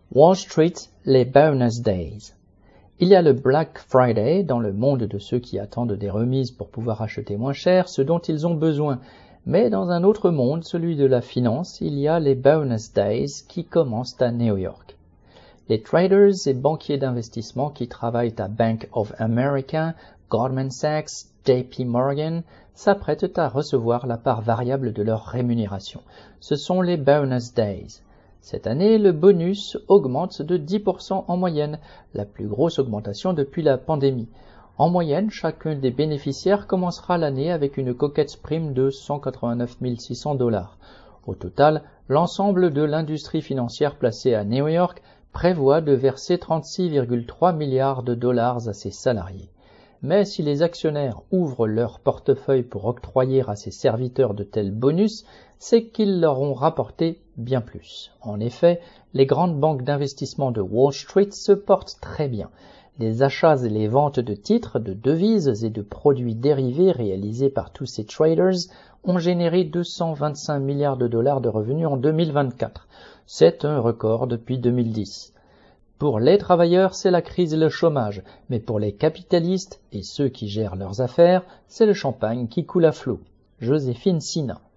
Wall Street, les bonus days. Il y a le Black Friday dans le monde de ceux qui attendent des remises pour pouvoir acheter moins cher ce dont ils ont besoin. Mais dans un autre monde, celui de la finance, il y a les bonus days qui commencent à New York. Les traders et banquiers d'investissement qui travaillent à Bank of America, Goldman Sachs, JP Morgan s'apprêtent à recevoir la part variable de leur rémunération. Ce sont les bonus days. Cette année, le bonus augmente de 10% en moyenne, la plus grosse augmentation depuis la pandémie. En moyenne, chacun des bénéficiaires commencera l'année avec une coquette prime de 189 600 $. Au total, l'ensemble de l'industrie financière placée à New York prévoit de verser 36,3 milliards de dollars à ses salariés. Mais si les actionnaires ouvrent leur portefeuille pour octroyer à ses serviteurs de tels bonus, c'est qu'ils leur ont rapporté bien plus. En effet, les grandes banques d'investissement de Wall Street se portent très bien. Les achats et les ventes de titres, de devises et de produits dérivés réalisés par tous ces traders ont généré 225 milliards de dollars de revenus en 2024. C'est un record depuis 2010. Pour les travailleurs, c'est la crise et le chômage, mais pour les capitalistes et ceux qui gèrent leurs affaires, c'est le champagne qui coule à flot. Joséphine Sina.